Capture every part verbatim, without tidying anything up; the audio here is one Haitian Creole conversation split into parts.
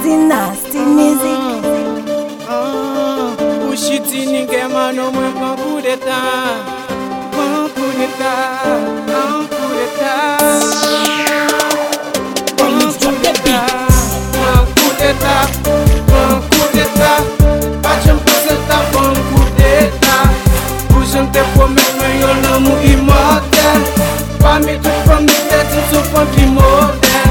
Nasty, nasty music. Ou chiti ni keman nou mwen pran kou d'Etat. Pran kou d'Etat, pran kou d'Etat. Pran kou d'Etat, pran kou d'Etat, pran kou d'Etat. Pa jem pase ta pran kou d'Etat. Ou jen te promet men yon l'amour immortel. Pa mi tout fam mi tête sou fam ki model.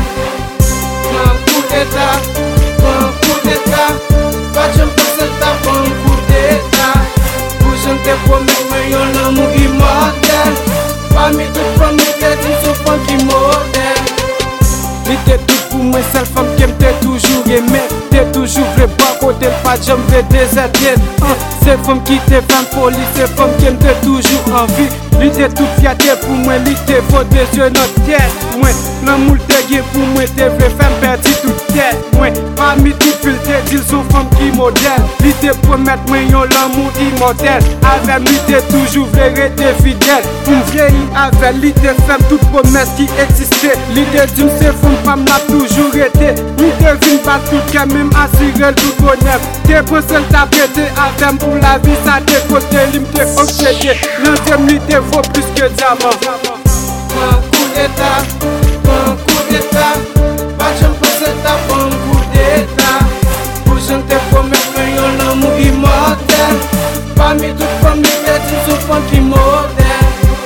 Pran kou d'Etat, pran kou d'Etat. Pa jem pase ta pran kou d'Etat. Ou jen te promet men yon l'amour immortel. Pa mi tout fam mi tête sou fam ki model. Li te tout pou mwen sel fam kem te toujou reme. Te toujou vle ba kote l pa jem vle deserten. Se fam ki te fam poli, se fam kem te toujou anvi. Li te tout fiate pou mwen, li te vote je not tèt. Mwen, l'amour te gen pou mwen, te vle fem perdi tout tèt. Mwen, parmi tout fil te dil son fam ki model. Li te promet mwen yon l'amour immortel. Avem li te toujou vle rete fidèl. Pou m'vreyi avem li te fem tout promes ki eksiste. Li te dim se fam fam la toujou rete. Li te vin bat tout ke mèm asirel tout bonèm. Te prosel ta prete avem pou la vi sa te kote. Li mte obsede, l'ansem li te vaut plus que diamant. Pran kou d'Etat, pran kou d'Etat. Pa jem pase ta pran kou d'Etat. Ou jen te promet men yon l'amour immortel. Pa mi tout fam mi tête sou fam ki model.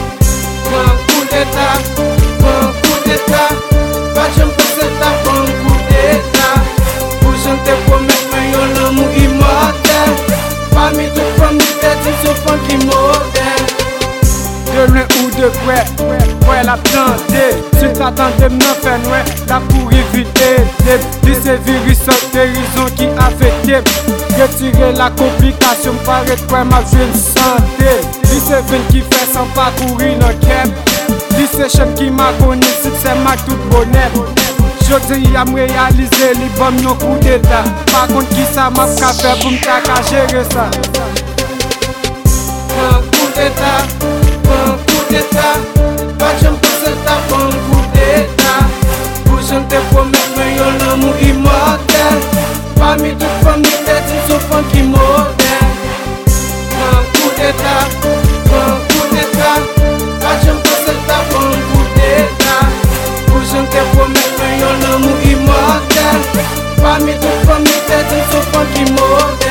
Pran kou d'Etat, pran kou d'Etat. Pa jem pase ta pran kou d'Etat. Ou jen te promet men yon l'amour immortel. Pa mi tout fam mi tête sou fam ki model. De loin ou de kwe, kwe la plante. Si t'attendem nan fè nouè, la pou evite dem. Li se virus an terison ki afekte. Retire la komplikasyon, paret kwe ma jwen sante. Li se ven ki fè san pa kouri nan kem. Li se chem ki ma koni, sukse mak tout bonet. Jodi yam realize li bom yon kou d'Etat. Pa kont ki sa map ka fè pou mta ka jere sa. Pran kou d'Etat, pran kou d'Etat. Pa jem pase ta pran kou d'Etat. Ou jen te promet men yon l'amour immortel. Pa mi tout fam mi tête sou fam ki model. Pran kou d'Etat, pran kou d'Etat. Pa jem pase ta pran kou d'Etat. Ou jen te promet men yon l'amour immortel. Pa mi tout fam mi tête sou fam ki model.